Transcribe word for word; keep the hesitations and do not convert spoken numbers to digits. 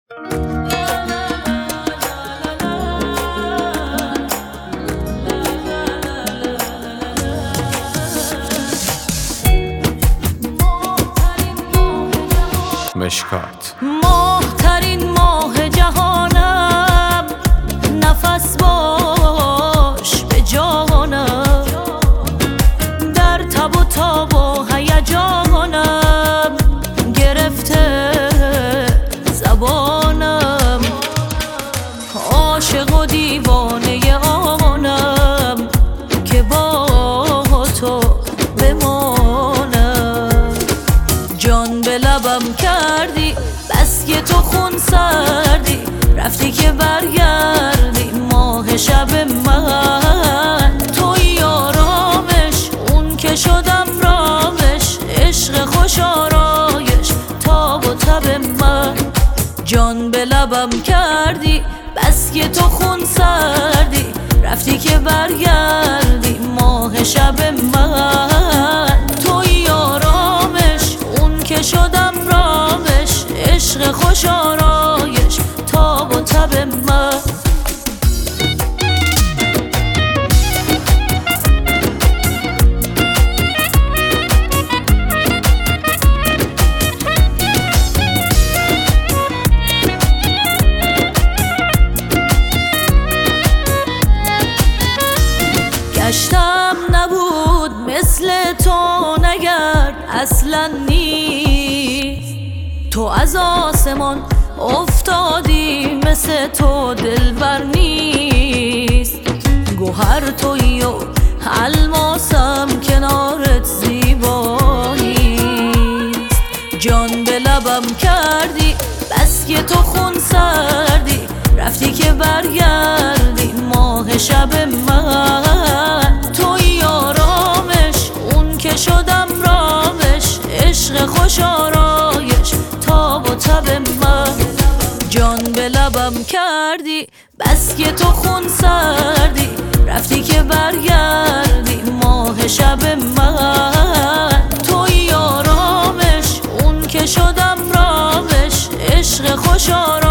مشکات ماهترین ماه جهانم، نفس باش به جانم، در تب و تاب و هیجانم گرفته زبانم، عاشق و دیوانه آنم که با تو بمانم. جان به لبم کردی بس که تو خون سردی، رفتی که برگردی ماه شب من. توی آرامش اون که شدم رامش، عشق خوش آرایش تاب و تب من. جان به لبم کردی بس که تو خون سردی، رفتی که برگردی ماه شب من. توی آرامش اون که شدم رامش، عشق خوش آرایش تاب و تب من. گشتم نبود مثل تو نگرد اصلا نیست، تو از آسمان افتادی مثل تو دلبر نیست. گوهر تویی و الماسم کنارت زیبا نیست. جان به لبم کردی بس که تو خون سردی، رفتی که برگردی ماه شب من. توی آرامش اون که شدم رامش، عشق خوش آرایش تاب و تب من. جان به لبم کردی بس که تو خون سردی، رفتی که برگردی ماه شب من. توی آرامش اون که شدم رامش، عشق خوش آرایش